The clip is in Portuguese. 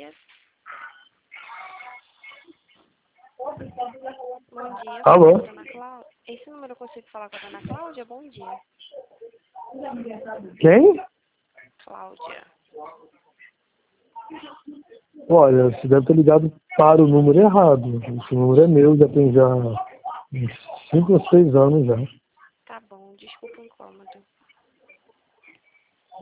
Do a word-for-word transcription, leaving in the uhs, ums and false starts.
dia. Bom dia. Alô? Dona Cláudia. Esse número eu consigo falar com a dona Cláudia? Bom dia. Quem? Cláudia. Olha, você deve ter ligado para o número errado. Esse número é meu, já tem já uns cinco ou seis anos já. Tá bom, desculpa